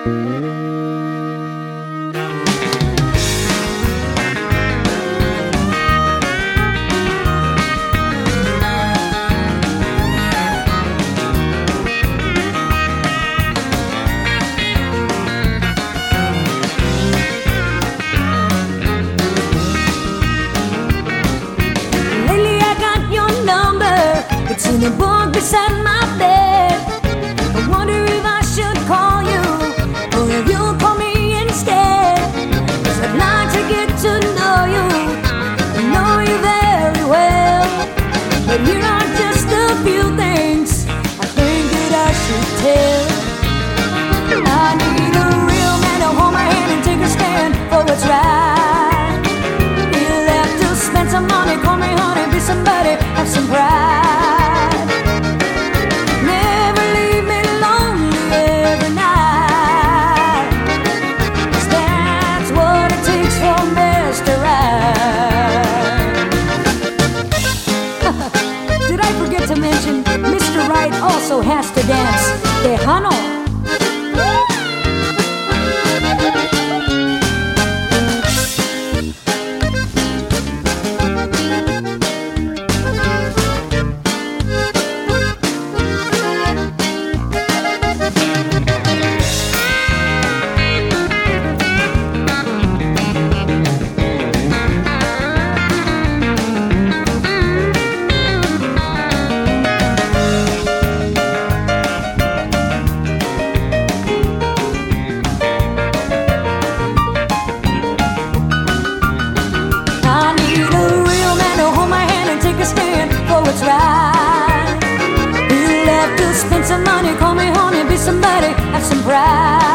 It's in a book beside my bed. I wonder if I should call you, or if you'll call me instead. 'Cause I'd like to get to know you very well. But here are just a few things I think that I should tell. I need a real man to hold my hand and take a stand for what's right. He'll have to spend some money, call me honey, be somebody, have some pride. Mr. Right also has to dance Tejano. What's right? You'll have to spend some money, call me honey, be somebody, have some pride.